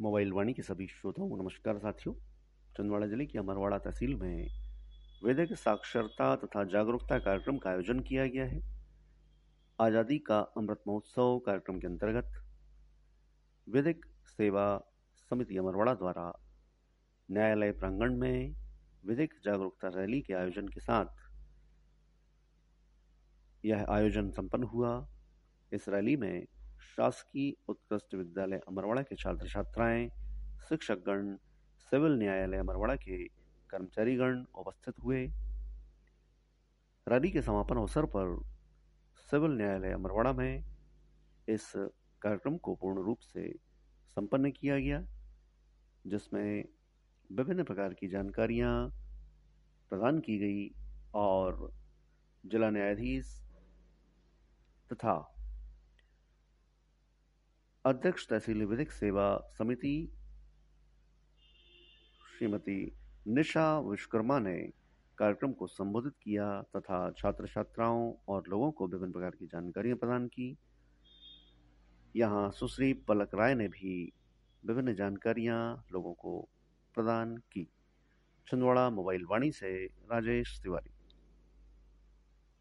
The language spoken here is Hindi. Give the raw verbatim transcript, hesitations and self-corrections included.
मोबाइल वाणी के सभी श्रोताओं को नमस्कार साथियों। छिंदवाड़ा जिले की अमरवाड़ा तहसील में वैदिक साक्षरता तथा जागरूकता कार्यक्रम का आयोजन किया गया है। आज़ादी का अमृत महोत्सव कार्यक्रम के अंतर्गत वैदिक सेवा समिति अमरवाड़ा द्वारा न्यायालय प्रांगण में वैदिक जागरूकता रैली के आयोजन के साथ यह आयोजन संपन्न हुआ। इस रैली में शासकीय उत्कृष्ट विद्यालय अमरवाड़ा के छात्र छात्राएं, शिक्षकगण, सिविल न्यायालय अमरवाड़ा के कर्मचारीगण उपस्थित हुए। रैली के समापन अवसर पर सिविल न्यायालय अमरवाड़ा में इस कार्यक्रम को पूर्ण रूप से संपन्न किया गया, जिसमें विभिन्न प्रकार की जानकारियां प्रदान की गई और जिला न्यायाधीश तथा अध्यक्ष तहसील विधिक सेवा समिति श्रीमती निशा विश्वकर्मा ने कार्यक्रम को संबोधित किया तथा छात्र छात्राओं और लोगों को विभिन्न प्रकार की जानकारियां प्रदान की। यहाँ सुश्री पलक राय ने भी विभिन्न जानकारियां लोगों को प्रदान की। छिंदवाड़ा मोबाइल वाणी से राजेश तिवारी।